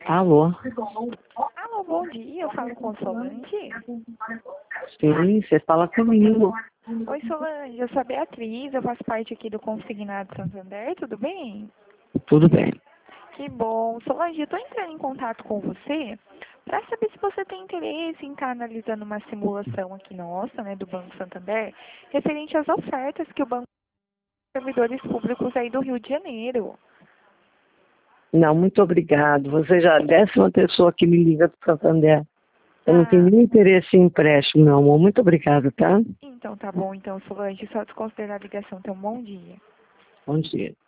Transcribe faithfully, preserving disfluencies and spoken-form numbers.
Alô? Alô, bom dia, eu falo com Solange. Sim, você fala comigo. Oi, Solange, eu sou a Beatriz, eu faço parte aqui do Consignado Santander, tudo bem? Tudo bem. Que bom. Solange, eu estou entrando em contato com você para saber se você tem interesse em estar analisando uma simulação aqui nossa, né, do Banco Santander, referente às ofertas que o Banco tem servidores públicos aí do Rio de Janeiro. Não, muito obrigado. Você já é a décima pessoa que me liga do Santander. Eu não tenho Ah, nenhum interesse em empréstimo, meu amor. Muito obrigado, tá? então tá bom, então, Solange, só desconsiderar a ligação. Então, bom dia. Bom dia.